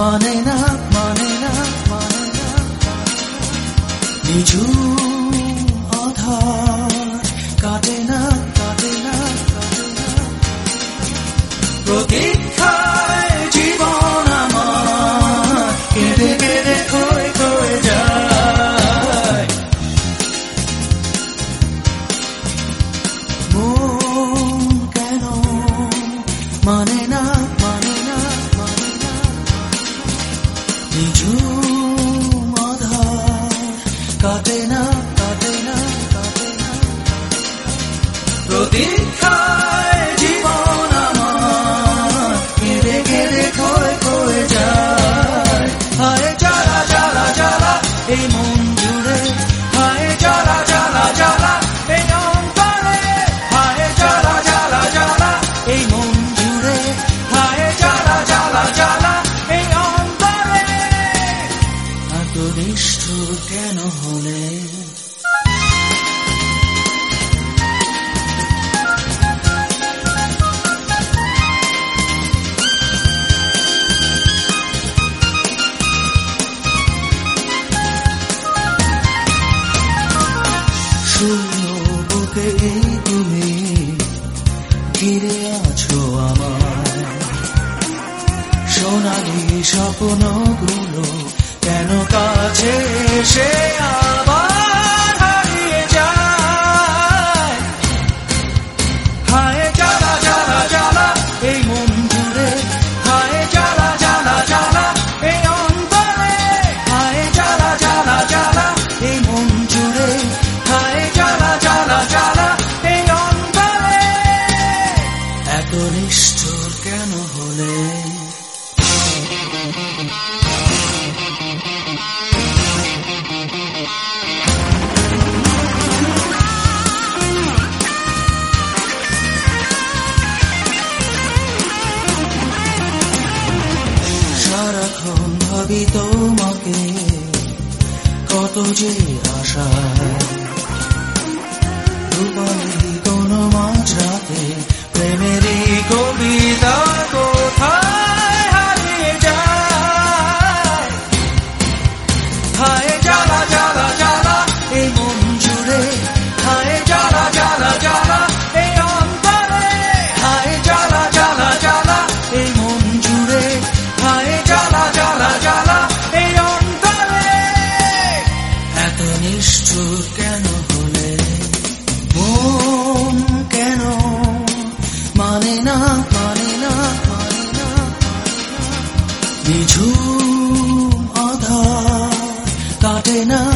মানে না নিঝুম আধার কাটে না প্রতীক্ষায় জীবন আমার কেঁদে কেঁদে ক্ষয়ে যায় মন কেন মানে না নিঝুম আধার কাটে না প্রতীক্ষায় জীবন আমার কেঁদে কেঁদে ক্ষয়ে যায় হায় জ্বালা জ্বালা জ্বালা এই মন জুড়ে হায় জ্বালা জ্বালা জ্বালা এই অন্তরে হায় জ্বালা জ্বালা জ্বালা এই মন জুড়ে হায় জ্বালা জ্বালা জ্বালা এই অন্তরে এত নিষ্ঠুর কেন হলে শূন্য বুকে তুমি ঘিরে আছো আমার সোনালি স্বপ্নগুলো কেন কাছে এসে আবার হারিয়ে যায় হায় জ্বালা জ্বালা জ্বালা এই মন জুড়ে হায় জ্বালা জ্বালা জ্বালা এই অন্তরে হায় জ্বালা জ্বালা জ্বালা এই মন জুড়ে হায় জ্বালা জ্বালা জ্বালা এই অন্তরে এত নিষ্ঠুর কেন হলে সারাক্ষণ ভাবি তোমাকে কত যে আশায় রূপালি কোন মাঝরাতে প্রেমেরই কবিতা কোথায় হারিয়ে যায় হায় জ্বালা জ্বালা জ্বালা এই মন জুড়ে হায় জ্বালা জ্বালা জ্বালা এই অন্তরে হায় জ্বালা জ্বালা জ্বালা এই মন জুড়ে হায় জ্বালা জ্বালা জ্বালা এই অন্তরে এত নিষ্ঠুর কেন হলে মন কেন মানে না নিঝুম আধার কাটে না